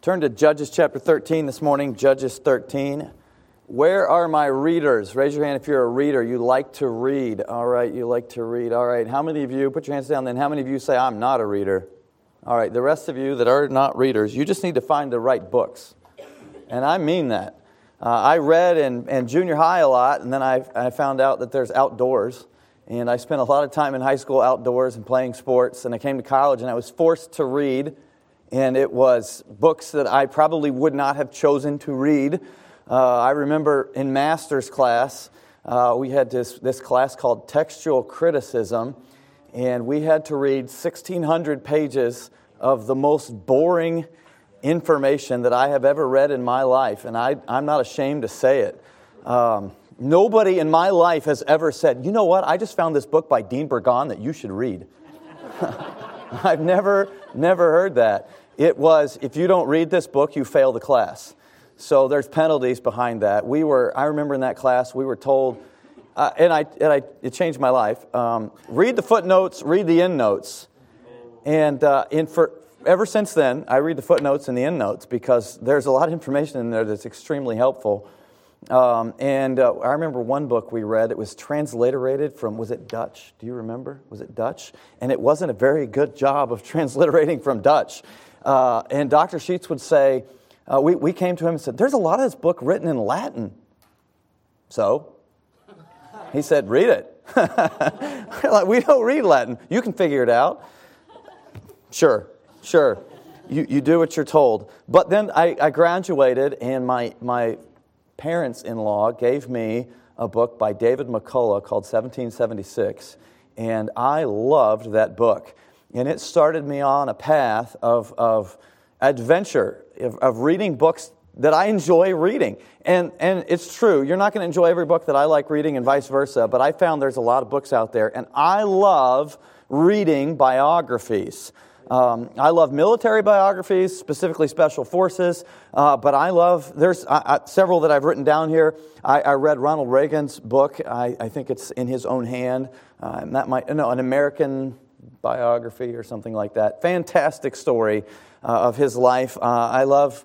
Turn to Judges chapter 13 this morning, Judges 13. Where are my readers? Raise your hand if you're a reader. You like to read. All right, you like to read. All right, how many of you, put your hands down then, how many of you say, I'm not a reader? All right, the rest of you that are not readers, you just need to find the right books. And I mean that. I read in junior high a lot, and then I found out that there's outdoors. And I spent a lot of time in high school outdoors and playing sports, and I came to college and I was forced to read. And it was books that I probably would not have chosen to read. I remember in master's class, we had this class called textual criticism, and we had to read 1,600 pages of the most boring information that I have ever read in my life. And I'm not ashamed to say it. Nobody in my life has ever said, you know what, I just found this book by Dean Burgon that you should read. I've never heard that. It was, if you don't read this book, you fail the class. So there's penalties behind that. I remember in that class, we were told, it changed my life, read the footnotes, read the endnotes. And ever since then, I read the footnotes and the endnotes because there's a lot of information in there that's extremely helpful. I remember one book we read, it was transliterated from, was it Dutch? Do you remember? Was it Dutch? And it wasn't a very good job of transliterating from Dutch. And Dr. Sheets would say, we came to him and said, there's a lot of this book written in Latin. So, he said, read it. Like, we don't read Latin. You can figure it out. Sure. You do what you're told. But then I graduated, and my parents-in-law gave me a book by David McCullough called 1776, and I loved that book. And it started me on a path of adventure, of reading books that I enjoy reading. And it's true, you're not going to enjoy every book that I like reading and vice versa, but I found there's a lot of books out there, and I love reading biographies. I love military biographies, specifically Special Forces, but there's several that I've written down here. I read Ronald Reagan's book. I think it's In His Own Hand. An American biography or something like that. Fantastic story of his life. I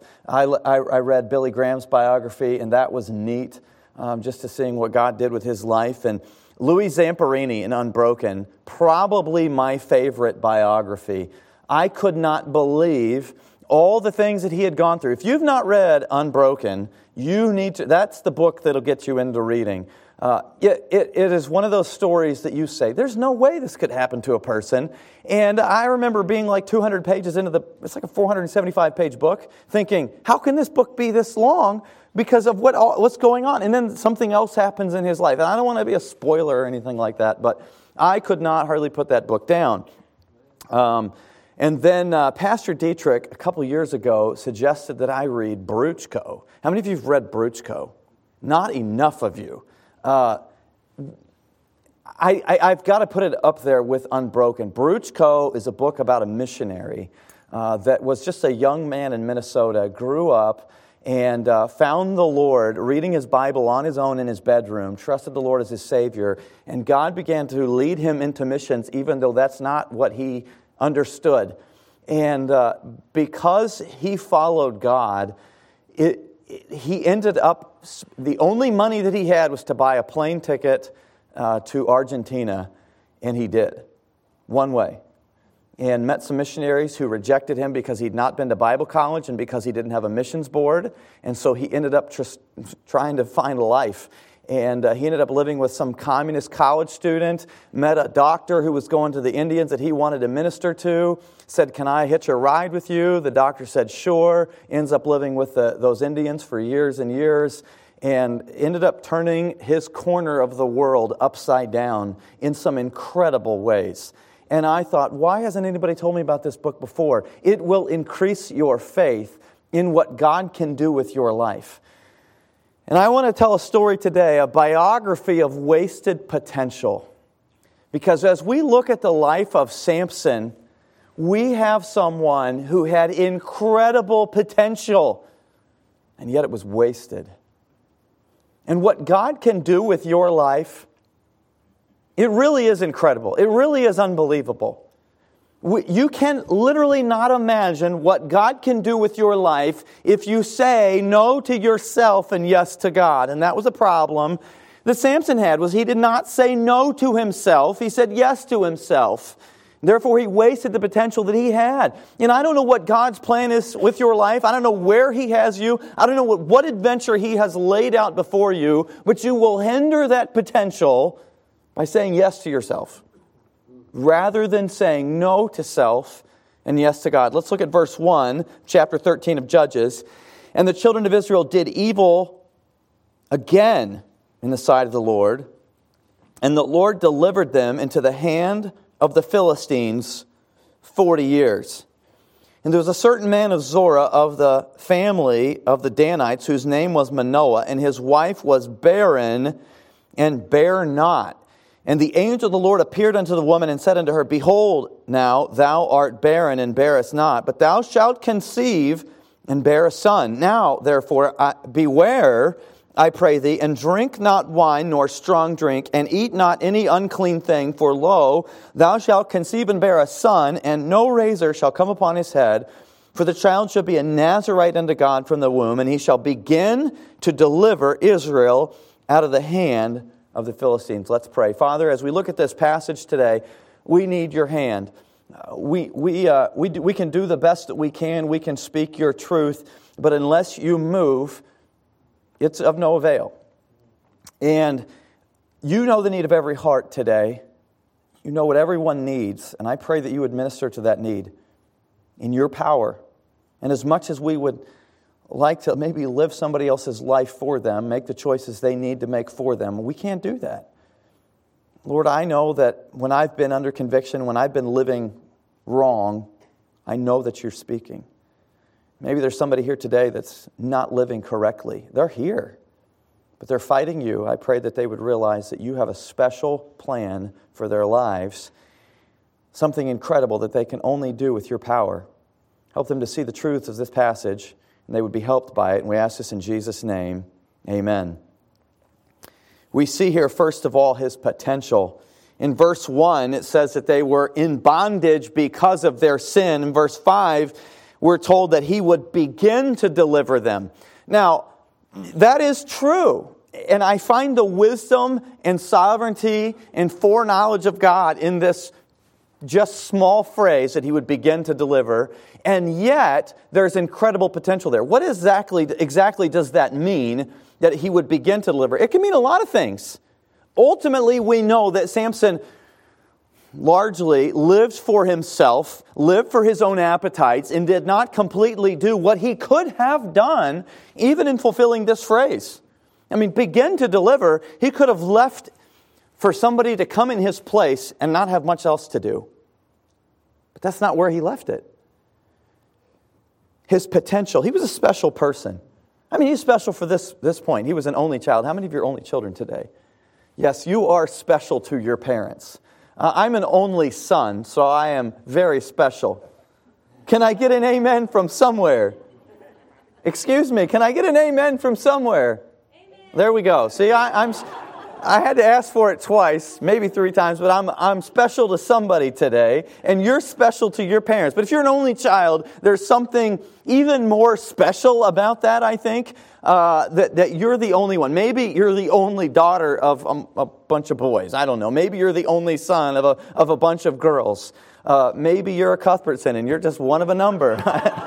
read Billy Graham's biography, and that was neat, just to seeing what God did with his life. And Louis Zamperini in Unbroken, probably my favorite biography. I could not believe all the things that he had gone through. If you've not read Unbroken, you need to. That's the book that'll get you into reading. It is one of those stories that you say, there's no way this could happen to a person. And I remember being like 200 pages into it's like a 475-page book, thinking, how can this book be this long because of what's going on? And then something else happens in his life. And I don't want to be a spoiler or anything like that, but I could not hardly put that book down. And then Pastor Dietrich, a couple years ago, suggested that I read Bruchko. How many of you have read Bruchko? Not enough of you. I've got to put it up there with Unbroken. Bruchko is a book about a missionary that was just a young man in Minnesota, grew up and found the Lord, reading his Bible on his own in his bedroom, trusted the Lord as his Savior, and God began to lead him into missions, even though that's not what he understood. And because he followed God, he ended up, the only money that he had was to buy a plane ticket to Argentina, and he did, one way. And met some missionaries who rejected him because he'd not been to Bible college and because he didn't have a missions board. And so he ended up just trying to find life. And he ended up living with some communist college student, met a doctor who was going to the Indians that he wanted to minister to, said, can I hitch a ride with you? The doctor said, sure. Ends up living with those Indians for years and years, and ended up turning his corner of the world upside down in some incredible ways. And I thought, why hasn't anybody told me about this book before? It will increase your faith in what God can do with your life. And I want to tell a story today, a biography of wasted potential. Because as we look at the life of Samson, we have someone who had incredible potential, and yet it was wasted. And what God can do with your life, it really is incredible. It really is unbelievable. You can literally not imagine what God can do with your life if you say no to yourself and yes to God. And that was a problem that Samson had, was he did not say no to himself. He said yes to himself. Therefore, he wasted the potential that he had. And I don't know what God's plan is with your life. I don't know where He has you. I don't know what adventure He has laid out before you, but you will hinder that potential by saying yes to yourself, rather than saying no to self and yes to God. Let's look at verse 1, chapter 13 of Judges. And the children of Israel did evil again in the sight of the Lord, and the Lord delivered them into the hand of the Philistines 40 years. And there was a certain man of Zorah of the family of the Danites, whose name was Manoah, and his wife was barren and bare not. And the angel of the Lord appeared unto the woman and said unto her, Behold, now thou art barren and bearest not, but thou shalt conceive and bear a son. Now, therefore, beware, I pray thee, and drink not wine nor strong drink, and eat not any unclean thing, for lo, thou shalt conceive and bear a son, and no razor shall come upon his head, for the child shall be a Nazarite unto God from the womb, and he shall begin to deliver Israel out of the hand of the Philistines. Let's pray. Father, as we look at this passage today, we need your hand. We can do the best that we can. We can speak your truth, but unless you move, it's of no avail. And you know the need of every heart today. You know what everyone needs, and I pray that you would minister to that need in your power. And as much as we would like to maybe live somebody else's life for them, make the choices they need to make for them, we can't do that. Lord, I know that when I've been under conviction, when I've been living wrong, I know that you're speaking. Maybe there's somebody here today that's not living correctly. They're here, but they're fighting you. I pray that they would realize that you have a special plan for their lives, something incredible that they can only do with your power. Help them to see the truth of this passage, and they would be helped by it. And we ask this in Jesus' name. Amen. We see here, first of all, his potential. In verse 1, it says that they were in bondage because of their sin. In verse 5, we're told that he would begin to deliver them. Now, that is true. And I find the wisdom and sovereignty and foreknowledge of God in this just small phrase that he would begin to deliver. And yet, there's incredible potential there. What exactly does that mean, that he would begin to deliver? It can mean a lot of things. Ultimately, we know that Samson largely lived for himself, lived for his own appetites, and did not completely do what he could have done, even in fulfilling this phrase. I mean, begin to deliver, he could have left for somebody to come in his place and not have much else to do. But that's not where he left it. His potential, he was a special person. I mean, he's special for this point. He was an only child. How many of you are only children today? Yes, you are special to your parents. I'm an only son, so I am very special. Can I get an amen from somewhere? Excuse me, can I get an amen from somewhere? Amen. There we go. See, I had to ask for it twice, maybe 3 times, but I'm special to somebody today, and you're special to your parents. But if you're an only child, there's something even more special about that, I think, that you're the only one. Maybe you're the only daughter of a bunch of boys. I don't know. Maybe you're the only son of a bunch of girls. Maybe you're a Cuthbertson and you're just one of a number.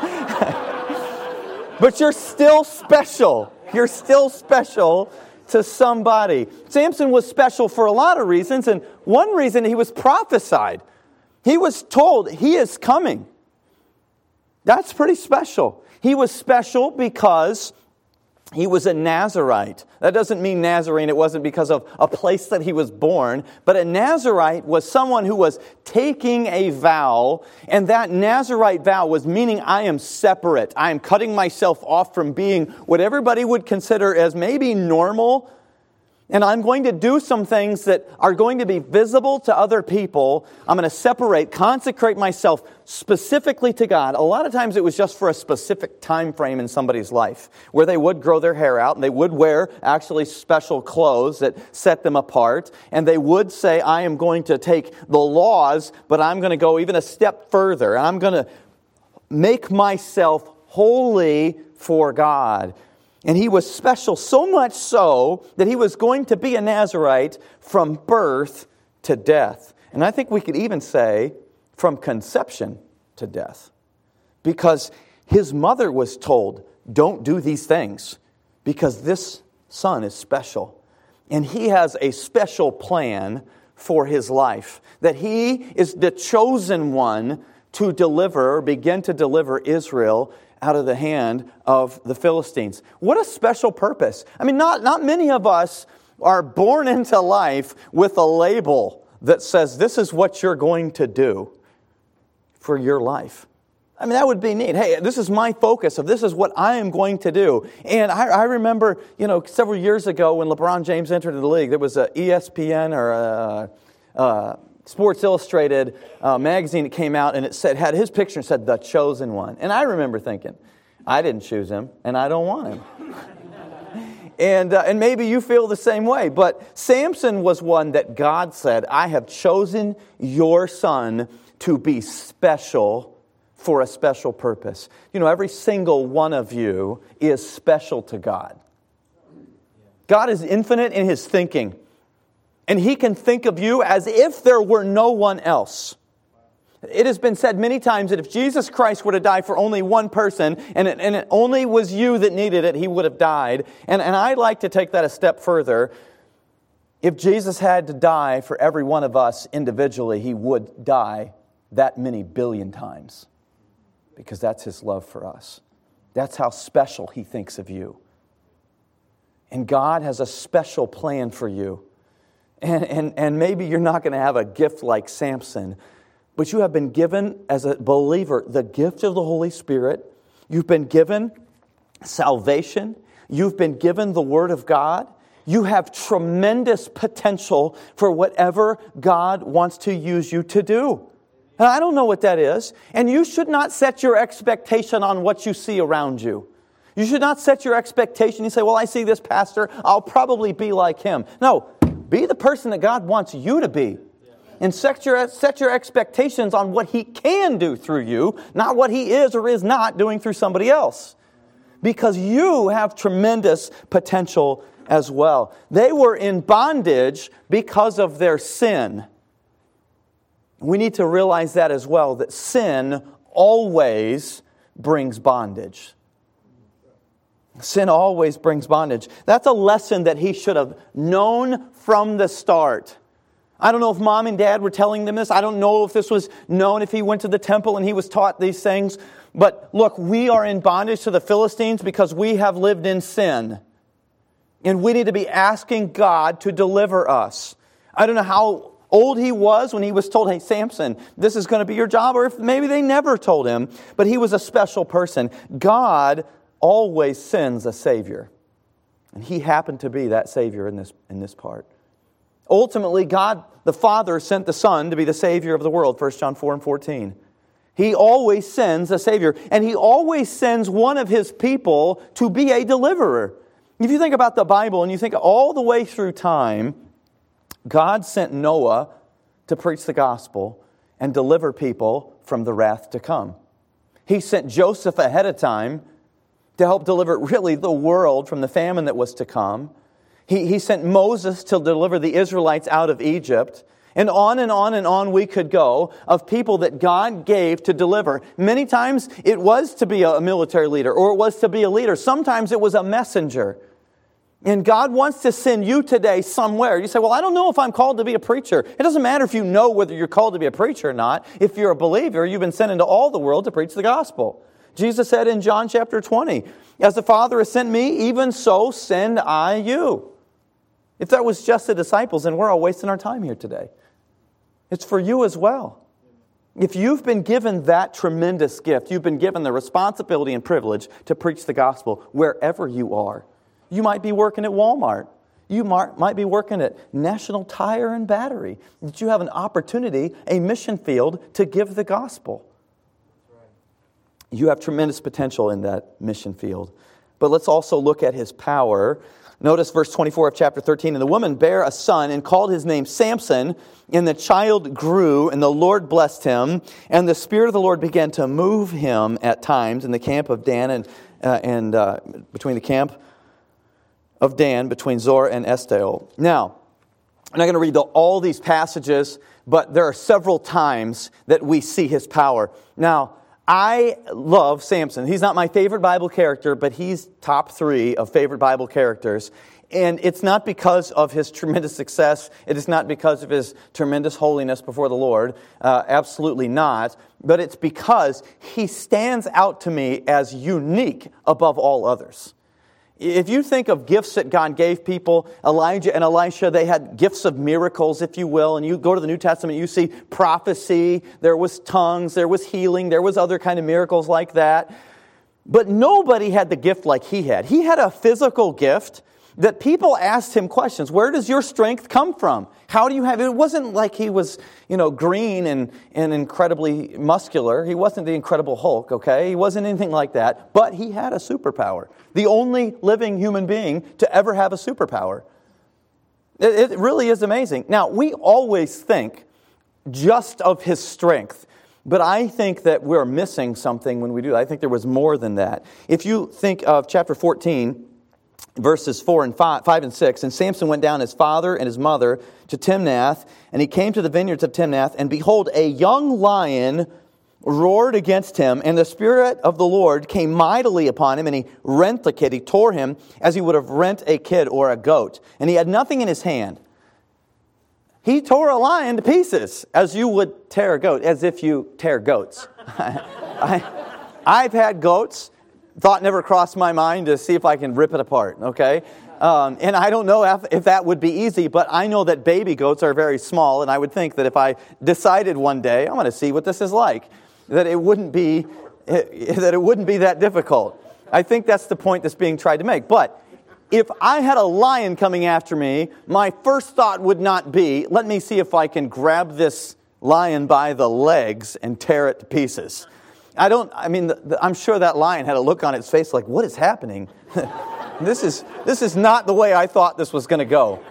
But you're still special. You're still special to somebody. Samson was special for a lot of reasons, and one reason, he was prophesied. He was told he is coming. That's pretty special. He was special because he was a Nazarite. That doesn't mean Nazarene. It wasn't because of a place that he was born. But a Nazarite was someone who was taking a vow. And that Nazarite vow was meaning I am separate. I am cutting myself off from being what everybody would consider as maybe normal. And I'm going to do some things that are going to be visible to other people. I'm going to separate, consecrate myself specifically to God. A lot of times it was just for a specific time frame in somebody's life where they would grow their hair out and they would wear actually special clothes that set them apart. And they would say, I am going to take the laws, but I'm going to go even a step further. And I'm going to make myself holy for God. And he was special, so much so that he was going to be a Nazirite from birth to death. And I think we could even say from conception to death. Because his mother was told, don't do these things, because this son is special. And he has a special plan for his life, that he is the chosen one to deliver, or begin to deliver Israel out of the hand of the Philistines. What a special purpose. I mean, not many of us are born into life with a label that says this is what you're going to do for your life. I mean, that would be neat. Hey, this is my focus of this is what I am going to do. And I remember, several years ago when LeBron James entered the league, there was a ESPN or a Sports Illustrated magazine that came out, and it had his picture and said, The Chosen One. And I remember thinking, I didn't choose him, and I don't want him. And maybe you feel the same way. But Samson was one that God said, I have chosen your son to be special for a special purpose. Every single one of you is special to God. God is infinite in His thinking. And He can think of you as if there were no one else. It has been said many times that if Jesus Christ were to die for only one person, and it only was you that needed it, He would have died. And I'd like to take that a step further. If Jesus had to die for every one of us individually, He would die that many billion times. Because that's His love for us. That's how special He thinks of you. And God has a special plan for you. And maybe you're not going to have a gift like Samson, but you have been given, as a believer, the gift of the Holy Spirit. You've been given salvation. You've been given the Word of God. You have tremendous potential for whatever God wants to use you to do. And I don't know what that is. And you should not set your expectation on what you see around you. You should not set your expectation. You say, well, I see this pastor, I'll probably be like him. No. Be the person that God wants you to be. And set your expectations on what He can do through you, not what He is or is not doing through somebody else. Because you have tremendous potential as well. They were in bondage because of their sin. We need to realize that as well, that sin always brings bondage. Sin always brings bondage. That's a lesson that he should have known from the start. I don't know if mom and dad were telling them this. I don't know if this was known, if he went to the temple and he was taught these things. But look, we are in bondage to the Philistines because we have lived in sin. And we need to be asking God to deliver us. I don't know how old he was when he was told, hey, Samson, this is going to be your job. Or if maybe they never told him. But he was a special person. God always sends a Savior. And he happened to be that Savior in this part. Ultimately, God the Father sent the Son to be the Savior of the world, 1 John 4 and 14. He always sends a Savior. And He always sends one of His people to be a deliverer. If you think about the Bible and you think all the way through time, God sent Noah to preach the gospel and deliver people from the wrath to come. He sent Joseph ahead of time to help deliver really the world from the famine that was to come. He sent Moses to deliver the Israelites out of Egypt. And on and on and on we could go of people that God gave to deliver. Many times it was to be a military leader or it was to be a leader. Sometimes it was a messenger. And God wants to send you today somewhere. You say, well, I don't know if I'm called to be a preacher. It doesn't matter if you know whether you're called to be a preacher or not. If you're a believer, you've been sent into all the world to preach the gospel. Jesus said in John chapter 20, as the Father has sent me, even so send I you. If that was just the disciples, then we're all wasting our time here today. It's for you as well. If you've been given that tremendous gift, you've been given the responsibility and privilege to preach the gospel wherever you are. You might be working at Walmart. You might be working at National Tire and Battery, that you have an opportunity, a mission field, to give the gospel. You have tremendous potential in that mission field. But let's also look at his power. Notice verse 24 of chapter 13. And the woman bare a son and called his name Samson. And the child grew, and the Lord blessed him. And the Spirit of the Lord began to move him at times in the camp of Dan and between the camp of Dan, between Zor and Estaol. Now, I'm not going to read all these passages, but there are several times that we see his power. Now, I love Samson. He's not my favorite Bible character, but he's top 3 of favorite Bible characters. And it's not because of his tremendous success. It is not because of his tremendous holiness before the Lord. Absolutely not. But it's because he stands out to me as unique above all others. If you think of gifts that God gave people, Elijah and Elisha, they had gifts of miracles, if you will. And you go to the New Testament, you see prophecy, there was tongues, there was healing, there was other kind of miracles like that. But nobody had the gift like he had. He had a physical gift that people asked him questions. Where does your strength come from? How do you have it? It wasn't like he was, green and incredibly muscular. He wasn't the Incredible Hulk, okay? He wasn't anything like that. But he had a superpower. The only living human being to ever have a superpower. It really is amazing. Now, we always think just of his strength. But I think that we're missing something when we do that. I think there was more than that. If you think of chapter 14, verses 5 and 6, and Samson went down his father and his mother to Timnath, and he came to the vineyards of Timnath, and behold, a young lion roared against him, and the Spirit of the Lord came mightily upon him, and he rent the kid. He tore him as he would have rent a kid or a goat, and he had nothing in his hand. He tore a lion to pieces, as you would tear a goat, as if you tear goats. I've had goats. Thought never crossed my mind to see if I can rip it apart, okay? And I don't know if that would be easy, but I know that baby goats are very small, and I would think that if I decided one day, I want to see what this is like, that it wouldn't be that difficult. I think that's the point that's being tried to make. But if I had a lion coming after me, my first thought would not be, let me see if I can grab this lion by the legs and tear it to pieces. I'm sure that lion had a look on its face like, what is happening? This is not the way I thought this was going to go.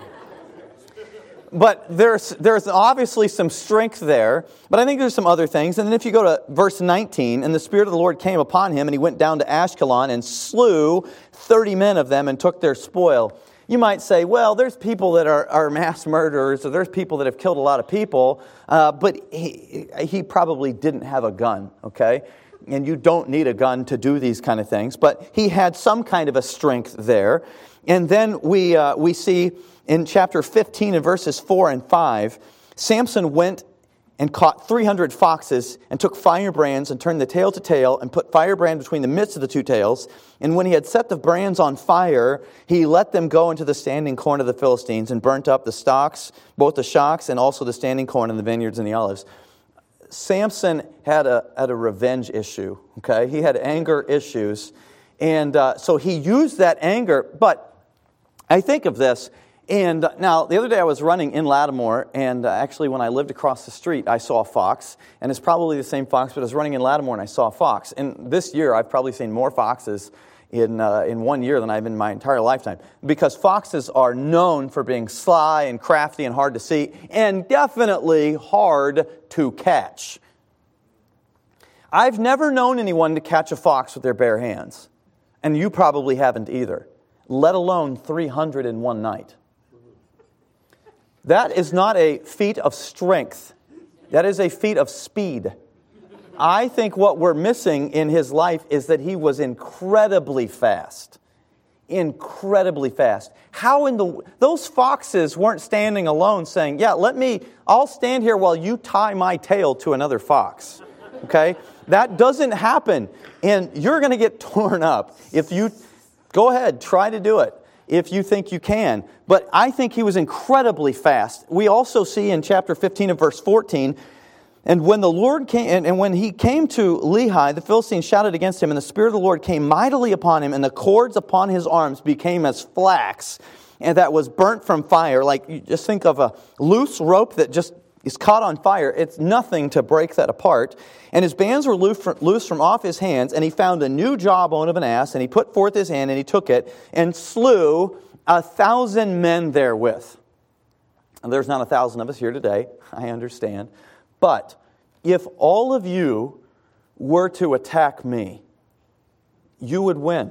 But there's obviously some strength there, but I think there's some other things. And then if you go to verse 19, and the Spirit of the Lord came upon him, and he went down to Ashkelon and slew 30 men of them and took their spoil. You might say, well, there's people that are mass murderers, or there's people that have killed a lot of people, but he probably didn't have a gun, okay? And you don't need a gun to do these kind of things, but he had some kind of a strength there. And then we see in chapter 15 and verses 4 and 5, Samson went and caught 300 foxes and took firebrands and turned the tail to tail and put firebrand between the midst of the two tails. And when he had set the brands on fire, he let them go into the standing corn of the Philistines and burnt up the stalks, both the shocks and also the standing corn in the vineyards and the olives. Samson had a revenge issue, okay? He had anger issues. And so he used that anger. But I think of this. And now, the other day I was running in Lattimore, and actually when I lived across the street, I saw a fox. And it's probably the same fox, but I was running in Lattimore and I saw a fox. And this year, I've probably seen more foxes in 1 year than I've in my entire lifetime. Because foxes are known for being sly and crafty and hard to see, and definitely hard to catch. I've never known anyone to catch a fox with their bare hands. And you probably haven't either. Let alone 300 in one night. That is not a feat of strength. That is a feat of speed. I think what we're missing in his life is that he was incredibly fast. Incredibly fast. Those foxes weren't standing alone saying, yeah, I'll stand here while you tie my tail to another fox. Okay? That doesn't happen. And you're going to get torn up. If you, go ahead, try to do it if you think you can. But I think he was incredibly fast. We also see in chapter 15 and verse 14, and when the Lord came, and when he came to Lehi, the Philistines shouted against him, and the Spirit of the Lord came mightily upon him, and the cords upon his arms became as flax, and that was burnt from fire. Like, you just think of a loose rope that just is caught on fire. It's nothing to break that apart. And his bands were loose from off his hands, and he found a new jawbone of an ass, and he put forth his hand, and he took it, and slew 1,000 men therewith. And there's not 1,000 of us here today, I understand. But if all of you were to attack me, you would win.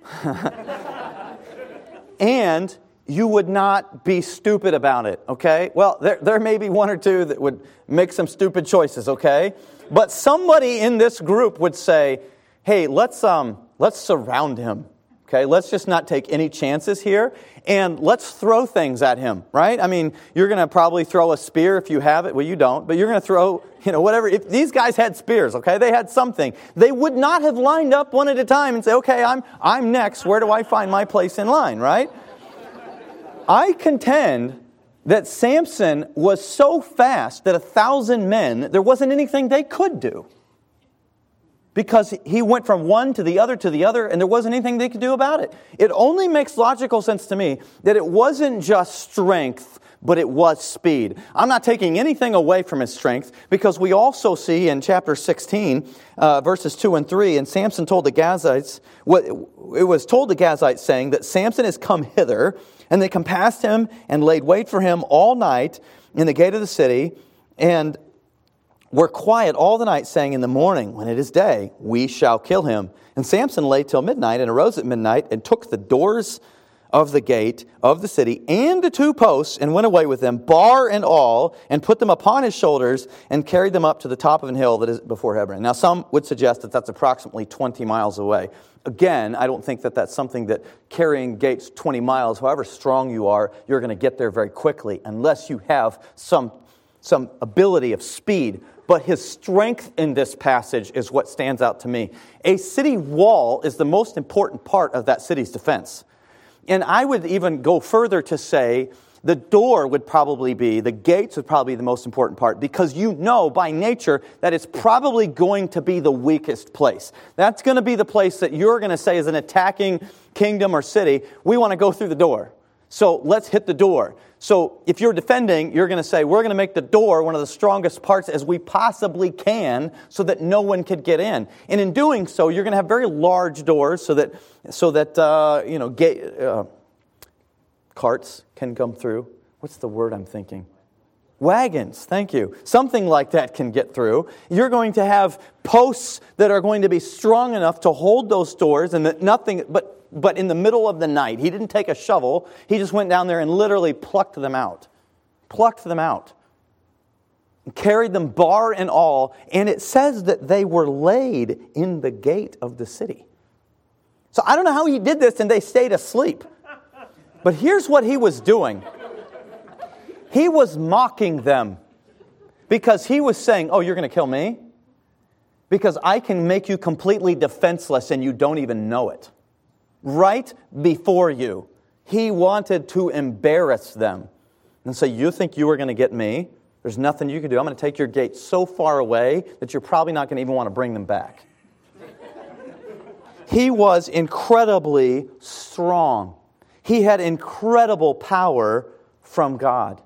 And you would not be stupid about it, okay? Well, there may be one or two that would make some stupid choices, okay? But somebody in this group would say, hey, let's surround him, okay? Let's just not take any chances here, and let's throw things at him, right? I mean, you're going to probably throw a spear if you have it. Well, you don't, but you're going to throw, whatever. If these guys had spears, okay? They had something. They would not have lined up one at a time and say, okay, I'm next. Where do I find my place in line, right? I contend that Samson was so fast that 1,000 men, there wasn't anything they could do. Because he went from one to the other, and there wasn't anything they could do about it. It only makes logical sense to me that it wasn't just strength, but it was speed. I'm not taking anything away from his strength, because we also see in chapter 16, verses 2 and 3, and Samson told the Gazites, it was told the Gazites, saying that Samson has come hither, and they compassed him and laid wait for him all night in the gate of the city, and were quiet all the night, saying, in the morning, when it is day, we shall kill him. And Samson lay till midnight, and arose at midnight, and took the doors of the gate of the city, and the 2 posts, and went away with them, bar and all, and put them upon his shoulders, and carried them up to the top of an hill that is before Hebron. Now, some would suggest that that's approximately 20 miles away. Again, I don't think that that's something that carrying gates 20 miles, however strong you are, you're going to get there very quickly, unless you have some ability of speed. But his strength in this passage is what stands out to me. A city wall is the most important part of that city's defense. And I would even go further to say the door would probably be, the gates would probably be the most important part, because you know by nature that it's probably going to be the weakest place. That's going to be the place that you're going to say as an attacking kingdom or city, we want to go through the door. So let's hit the door. So if you're defending, you're going to say, we're going to make the door one of the strongest parts as we possibly can so that no one could get in. And in doing so, you're going to have very large doors so that carts can come through. What's the word I'm thinking? Wagons, thank you. Something like that can get through. You're going to have posts that are going to be strong enough to hold those doors, and that nothing, but in the middle of the night, he didn't take a shovel, he just went down there and literally plucked them out. And carried them bar and all, and it says that they were laid in the gate of the city. So I don't know how he did this and they stayed asleep. But here's what he was doing. He was mocking them, because he was saying, oh, you're going to kill me? Because I can make you completely defenseless and you don't even know it. Right before you. He wanted to embarrass them. And say, you think you were going to get me? There's nothing you can do. I'm going to take your gate so far away that you're probably not going to even want to bring them back. He was incredibly strong. He had incredible power from God.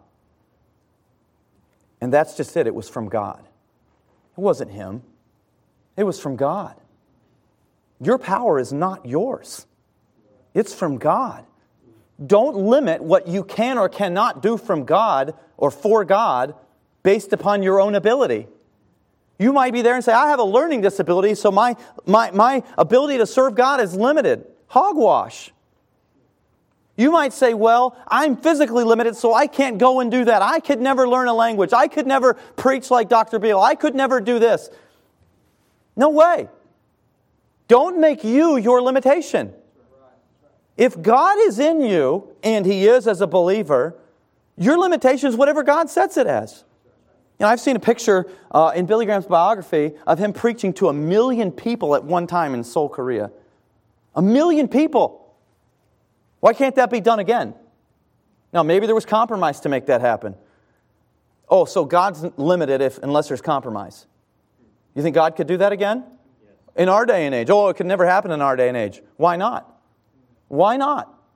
And that's just it. It was from God. It wasn't him. It was from God. Your power is not yours. It's from God. Don't limit what you can or cannot do from God or for God based upon your own ability. You might be there and say, I have a learning disability, so my ability to serve God is limited. Hogwash. You might say, well, I'm physically limited, so I can't go and do that. I could never learn a language. I could never preach like Dr. Beale. I could never do this. No way. Don't make you your limitation. If God is in you, and He is as a believer, your limitation is whatever God sets it as. You know, I've seen a picture in Billy Graham's biography of him preaching to 1 million people at one time in Seoul, Korea. 1 million people. Why can't that be done again? Now, maybe there was compromise to make that happen. Oh, so God's limited unless there's compromise. You think God could do that again? In our day and age. Oh, it could never happen in our day and age. Why not? Why not?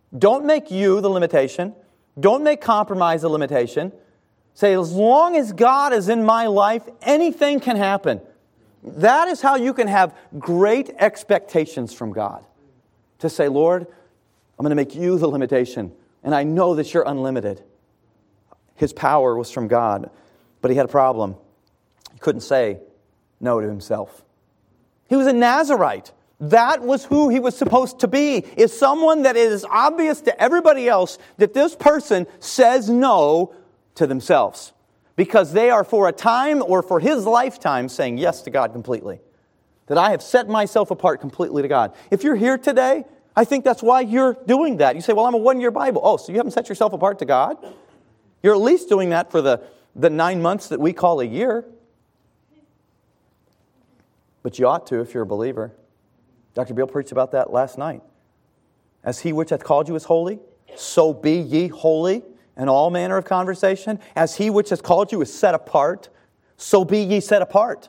Don't make you the limitation. Don't make compromise the limitation. Say, as long as God is in my life, anything can happen. That is how you can have great expectations from God. To say, Lord, I'm going to make you the limitation, and I know that you're unlimited. His power was from God, but he had a problem. He couldn't say no to himself. He was a Nazirite. That was who he was supposed to be, is someone that it is obvious to everybody else that this person says no to themselves because they are for a time or for his lifetime saying yes to God completely. That I have set myself apart completely to God. If you're here today, I think that's why you're doing that. You say, well, I'm a one-year Bible. Oh, so you haven't set yourself apart to God? You're at least doing that for the 9 months that we call a year. But you ought to if you're a believer. Dr. Bill preached about that last night. As he which hath called you is holy, so be ye holy in all manner of conversation. As he which hath called you is set apart, so be ye set apart.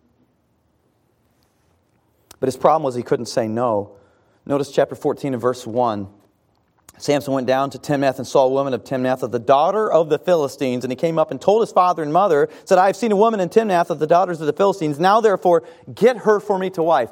But his problem was he couldn't say no. Notice chapter 14 and verse 1. Samson went down to Timnath and saw a woman of Timnath, the daughter of the Philistines. And he came up and told his father and mother, said, I have seen a woman in Timnath of the daughters of the Philistines. Now therefore, get her for me to wife.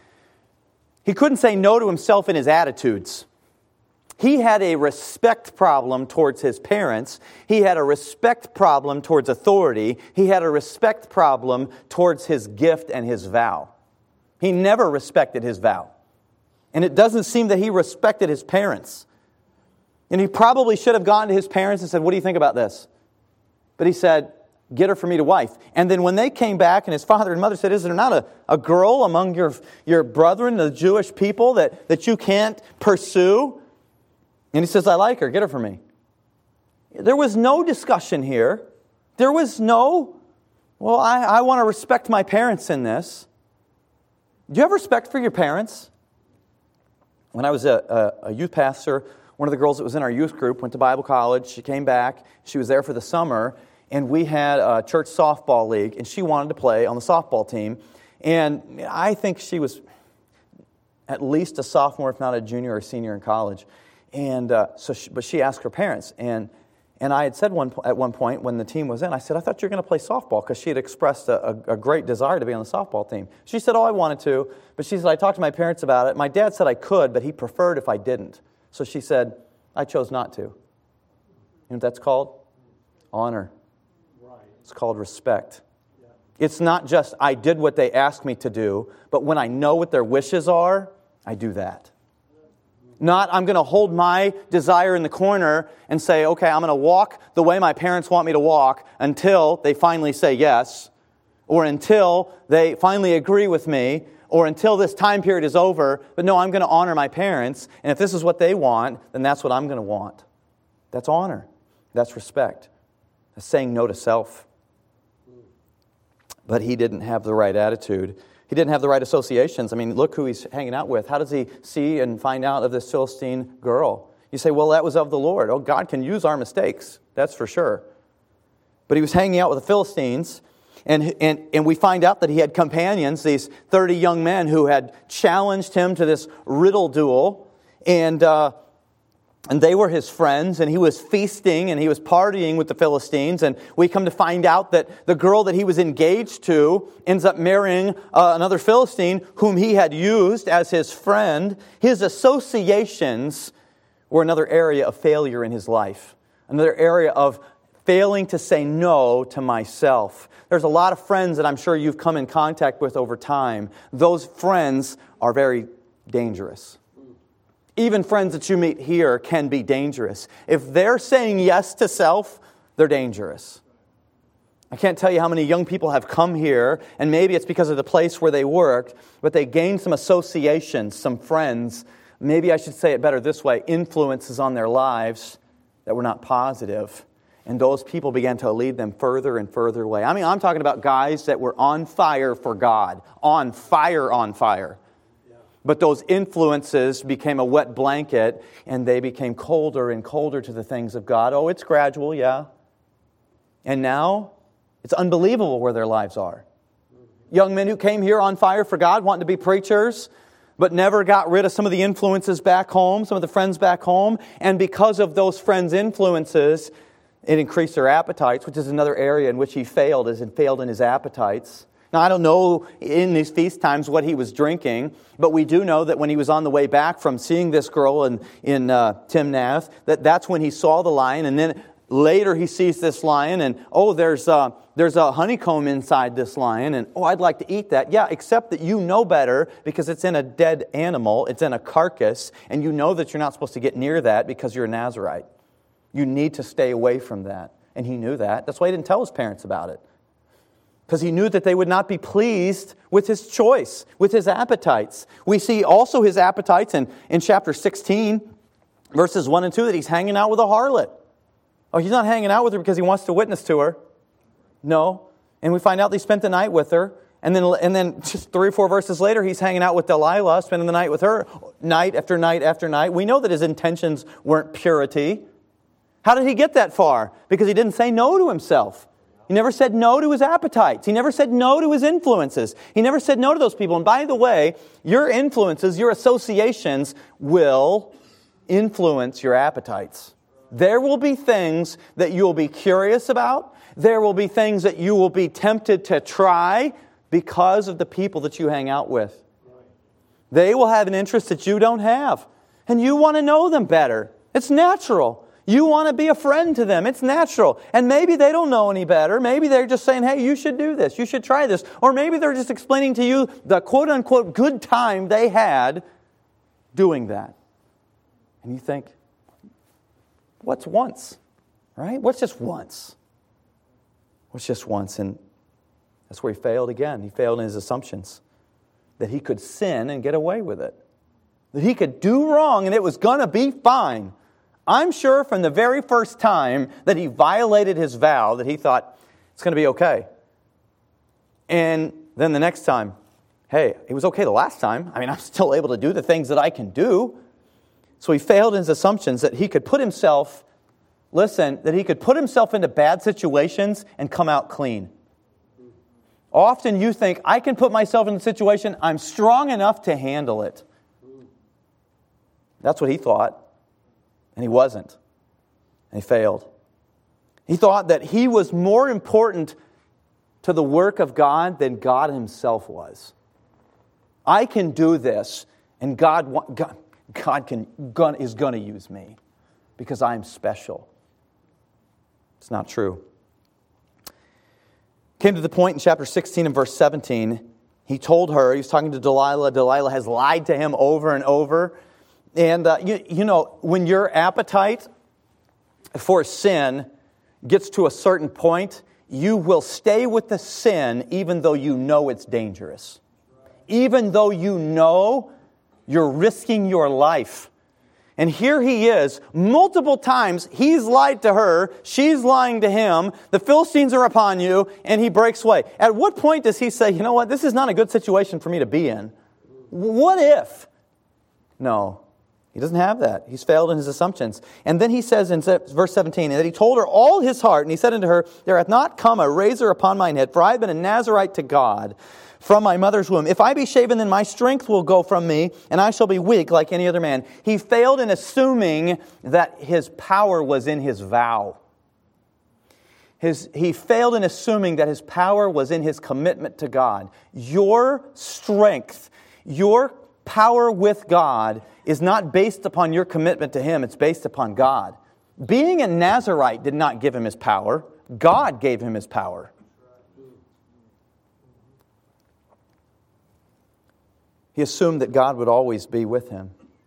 He couldn't say no to himself in his attitudes. He had a respect problem towards his parents. He had a respect problem towards authority. He had a respect problem towards his gift and his vow. He never respected his vow. And it doesn't seem that he respected his parents. And he probably should have gone to his parents and said, what do you think about this? But he said, get her for me to wife. And then when they came back and his father and mother said, is there not a girl among your brethren, the Jewish people, that you can't pursue? And he says, I like her, get her for me. There was no discussion here. There was no, well, I want to respect my parents in this. Do you have respect for your parents? When I was a youth pastor, one of the girls that was in our youth group went to Bible college. She came back. She was there for the summer. And we had a church softball league. And she wanted to play on the softball team. And I think she was at least a sophomore, if not a junior or senior in college. And but she asked her parents. And I had said at one point when the team was in, I said, I thought you were going to play softball, because she had expressed a great desire to be on the softball team. She said, oh, I wanted to. But she said, I talked to my parents about it. My dad said I could, but he preferred if I didn't. So she said, I chose not to. You know what that's called? Honor. Right. It's called respect. Yeah. It's not just I did what they asked me to do, but when I know what their wishes are, I do that. Not I'm going to hold my desire in the corner and say, okay, I'm going to walk the way my parents want me to walk until they finally say yes, or until they finally agree with me, or until this time period is over. But no, I'm going to honor my parents, and if this is what they want, then that's what I'm going to want. That's honor. That's respect. That's saying no to self. But he didn't have the right attitude. He didn't have the right associations. I mean, look who he's hanging out with. How does he see and find out of this Philistine girl? You say, well, that was of the Lord. Oh, God can use our mistakes. That's for sure. But he was hanging out with the Philistines, and we find out that he had companions, these 30 young men who had challenged him to this riddle duel, and they were his friends, and he was feasting, and he was partying with the Philistines, and we come to find out that the girl that he was engaged to ends up marrying another Philistine whom he had used as his friend. His associations were another area of failure in his life, another area of failing to say no to myself. There's a lot of friends that I'm sure you've come in contact with over time. Those friends are very dangerous. Even friends that you meet here can be dangerous. If they're saying yes to self, they're dangerous. I can't tell you how many young people have come here, and maybe it's because of the place where they worked, but they gained some associations, some friends. Maybe I should say it better this way, influences on their lives that were not positive. And those people began to lead them further and further away. I mean, I'm talking about guys that were on fire for God. On fire. But those influences became a wet blanket, and they became colder and colder to the things of God. Oh, it's gradual, yeah. And now, it's unbelievable where their lives are. Young men who came here on fire for God, wanting to be preachers, but never got rid of some of the influences back home, some of the friends back home. And because of those friends' influences, it increased their appetites, which is another area in which he failed, as he failed in his appetites. Now, I don't know in these feast times what he was drinking, but we do know that when he was on the way back from seeing this girl in Timnath, that's when he saw the lion, and then later he sees this lion, and there's a honeycomb inside this lion, and I'd like to eat that. Yeah, except that you know better because it's in a dead animal, it's in a carcass, and you know that you're not supposed to get near that because you're a Nazirite. You need to stay away from that. And he knew that. That's why he didn't tell his parents about it. Because he knew that they would not be pleased with his choice, with his appetites. We see also his appetites in chapter 16, verses 1 and 2, that he's hanging out with a harlot. He's not hanging out with her because he wants to witness to her. No. And we find out they spent the night with her. And then just 3 or 4 verses later, he's hanging out with Delilah, spending the night with her, night after night after night. We know that his intentions weren't purity. How did he get that far? Because he didn't say no to himself. He never said no to his appetites. He never said no to his influences. He never said no to those people. And by the way, your influences, your associations will influence your appetites. There will be things that you will be curious about. There will be things that you will be tempted to try because of the people that you hang out with. They will have an interest that you don't have. And you want to know them better. It's natural. You want to be a friend to them. It's natural. And maybe they don't know any better. Maybe they're just saying, hey, you should do this. You should try this. Or maybe they're just explaining to you the quote-unquote good time they had doing that. And you think, what's once? Right? What's just once? What's just once? And that's where he failed again. He failed in his assumptions. That he could sin and get away with it. That he could do wrong and it was going to be fine. I'm sure from the very first time that he violated his vow that he thought, it's going to be okay. And then the next time, hey, it was okay the last time. I mean, I'm still able to do the things that I can do. So he failed in his assumptions that he could put himself, that he could put himself into bad situations and come out clean. Often you think, I can put myself in a situation, I'm strong enough to handle it. That's what he thought. And he wasn't. And he failed. He thought that he was more important to the work of God than God himself was. I can do this, and God is going to use me because I'm special. It's not true. Came to the point in chapter 16 and verse 17. He told her, he was talking to Delilah. Delilah has lied to him over and over. And, you know, when your appetite for sin gets to a certain point, you will stay with the sin even though you know it's dangerous. Even though you know you're risking your life. And here he is, multiple times, he's lied to her, she's lying to him, the Philistines are upon you, and he breaks away. At what point does he say, you know what, this is not a good situation for me to be in? What if? No. He doesn't have that. He's failed in his assumptions. And then he says in verse 17, that he told her all his heart, and he said unto her, there hath not come a razor upon mine head, for I have been a Nazirite to God from my mother's womb. If I be shaven, then my strength will go from me, and I shall be weak like any other man. He failed in assuming that his power was in his vow. He failed in assuming that his power was in his commitment to God. Your strength, your power with God is not based upon your commitment to Him. It's based upon God. Being a Nazirite did not give him his power. God gave him his power. He assumed that God would always be with him.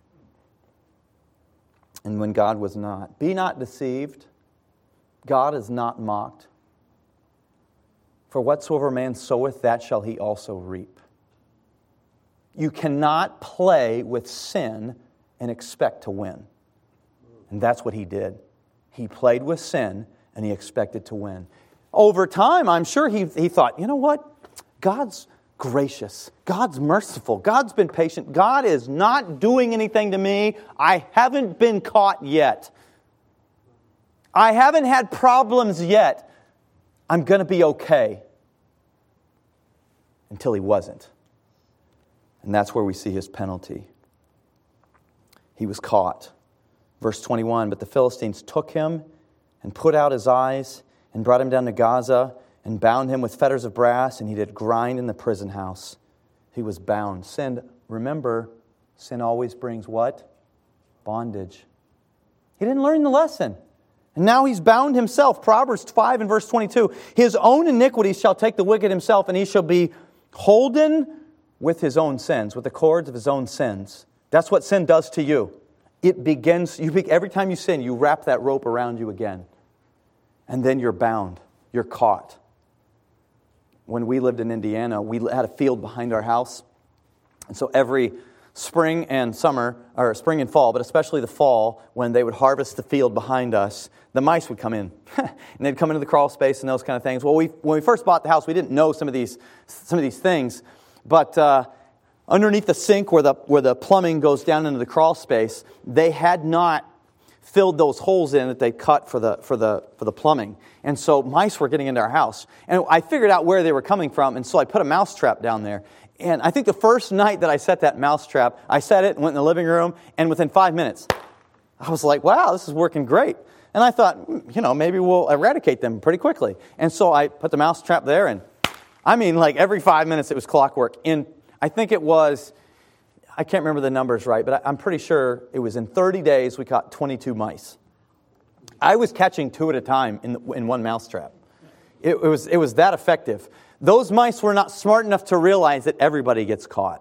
And when God was not. Be not deceived. God is not mocked. For whatsoever man soweth, that shall he also reap. You cannot play with sin and expect to win. And that's what he did. He played with sin and he expected to win. Over time, I'm sure he thought, you know what? God's gracious. God's merciful. God's been patient. God is not doing anything to me. I haven't been caught yet. I haven't had problems yet. I'm going to be okay. Until he wasn't. And that's where we see his penalty. He was caught. Verse 21, but the Philistines took him and put out his eyes and brought him down to Gaza and bound him with fetters of brass, and he did grind in the prison house. He was bound. Sin, remember, sin always brings what? Bondage. He didn't learn the lesson. And now he's bound himself. Proverbs 5 and verse 22. His own iniquities shall take the wicked himself, and he shall be holden with his own sins, with the cords of his own sins. That's what sin does to you. It begins, every time you sin, you wrap that rope around you again. And then you're bound. You're caught. When we lived in Indiana, we had a field behind our house. And so every spring and summer, or spring and fall, but especially the fall, when they would harvest the field behind us, the mice would come in. And they'd come into the crawl space and those kind of things. Well, when we first bought the house, we didn't know some of these things. But underneath the sink where the plumbing goes down into the crawl space, they had not filled those holes in that they cut for the plumbing. And so mice were getting into our house. And I figured out where they were coming from, and so I put a mouse trap down there. And I think the first night that I set that mouse trap, I set it and went in the living room, and within 5 minutes, I was like, wow, this is working great. And I thought, maybe we'll eradicate them pretty quickly. And so I put the mouse trap there, and every 5 minutes it was clockwork. I think it was, I can't remember the numbers right, but I'm pretty sure it was in 30 days we caught 22 mice. I was catching 2 at a time in one mouse trap. It was that effective. Those mice were not smart enough to realize that everybody gets caught.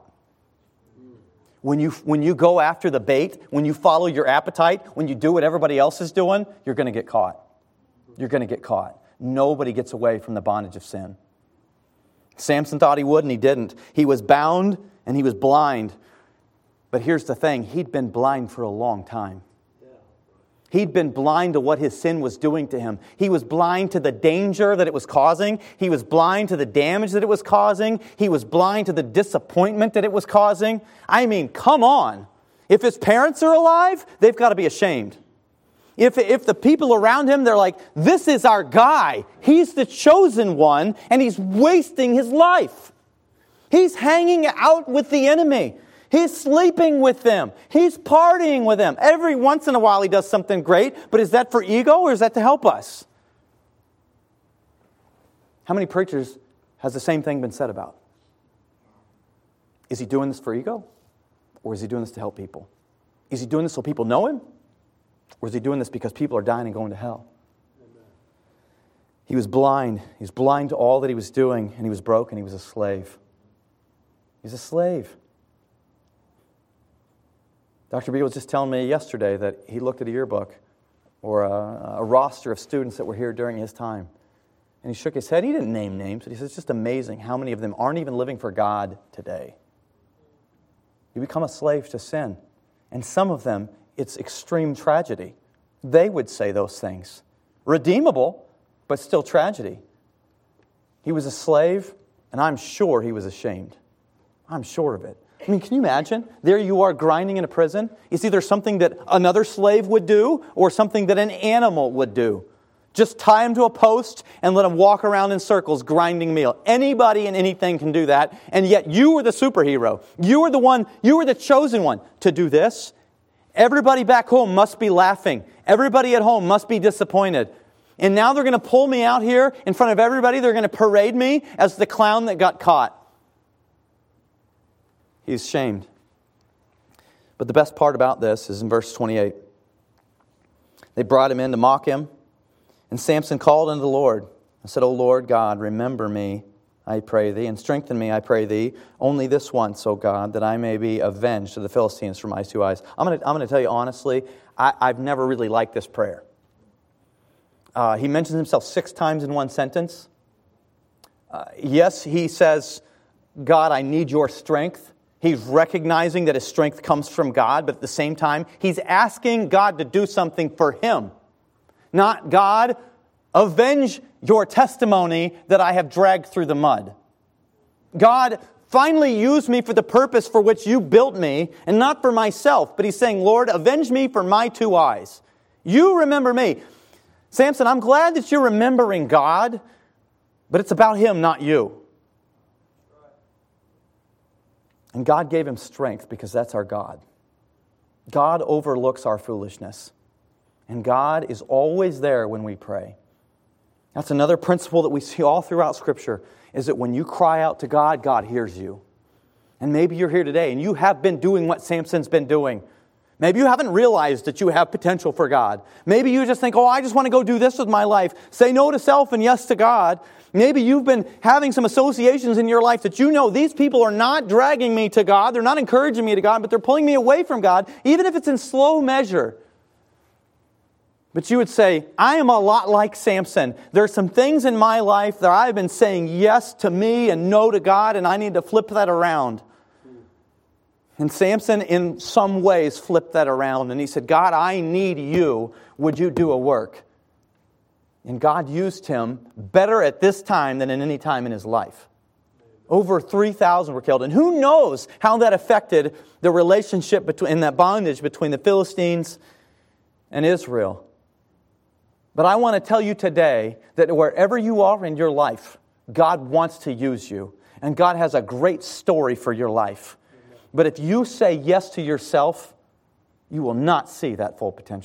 When you go after the bait, when you follow your appetite, when you do what everybody else is doing, you're going to get caught. You're going to get caught. Nobody gets away from the bondage of sin. Samson thought he would, and he didn't. He was bound, and he was blind. But here's the thing. He'd been blind for a long time. He'd been blind to what his sin was doing to him. He was blind to the danger that it was causing. He was blind to the damage that it was causing. He was blind to the disappointment that it was causing. I mean, come on. If his parents are alive, they've got to be ashamed. If the people around him, they're like, this is our guy. He's the chosen one, and he's wasting his life. He's hanging out with the enemy. He's sleeping with them. He's partying with them. Every once in a while he does something great, but is that for ego or is that to help us? How many preachers has the same thing been said about? Is he doing this for ego? Or is he doing this to help people? Is he doing this so people know him? Or is he doing this because people are dying and going to hell? Amen. He was blind. He was blind to all that he was doing, and he was broken. He was a slave. He's a slave. Dr. B was just telling me yesterday that he looked at a yearbook or a roster of students that were here during his time. And he shook his head. He didn't name names, but he said, it's just amazing how many of them aren't even living for God today. You become a slave to sin. And some of them, it's extreme tragedy. They would say those things. Redeemable, but still tragedy. He was a slave, and I'm sure he was ashamed. I'm sure of it. I mean, can you imagine? There you are grinding in a prison. It's either something that another slave would do or something that an animal would do. Just tie him to a post and let him walk around in circles grinding meal. Anybody and anything can do that, and yet you were the superhero. You were the one, you were the chosen one to do this. Everybody back home must be laughing. Everybody at home must be disappointed. And now they're going to pull me out here in front of everybody. They're going to parade me as the clown that got caught. He's shamed. But the best part about this is in verse 28. They brought him in to mock him. And Samson called unto the Lord and said, O Lord God, remember me, I pray thee, and strengthen me, I pray thee, only this once, O God, that I may be avenged to the Philistines for my 2 eyes. I'm going to tell you honestly, I've never really liked this prayer. He mentions himself 6 times in one sentence. Yes, he says, God, I need your strength. He's recognizing that his strength comes from God, but at the same time, he's asking God to do something for him. Not, God, avenge your testimony that I have dragged through the mud. God, finally use me for the purpose for which you built me, and not for myself. But he's saying, Lord, avenge me for my 2 eyes. You remember me. Samson, I'm glad that you're remembering God, but it's about him, not you. And God gave him strength because that's our God. God overlooks our foolishness. And God is always there when we pray. That's another principle that we see all throughout Scripture, is that when you cry out to God, God hears you. And maybe you're here today and you have been doing what Samson's been doing. Maybe you haven't realized that you have potential for God. Maybe you just think, I just want to go do this with my life. Say no to self and yes to God. Maybe you've been having some associations in your life that you know these people are not dragging me to God. They're not encouraging me to God, but they're pulling me away from God, even if it's in slow measure. But you would say, I am a lot like Samson. There are some things in my life that I've been saying yes to me and no to God, and I need to flip that around. And Samson, in some ways, flipped that around, and he said, God, I need you. Would you do a work? And God used him better at this time than in any time in his life. Over 3,000 were killed. And who knows how that affected the relationship in that bondage between the Philistines and Israel. But I want to tell you today that wherever you are in your life, God wants to use you. And God has a great story for your life. But if you say yes to yourself, you will not see that full potential.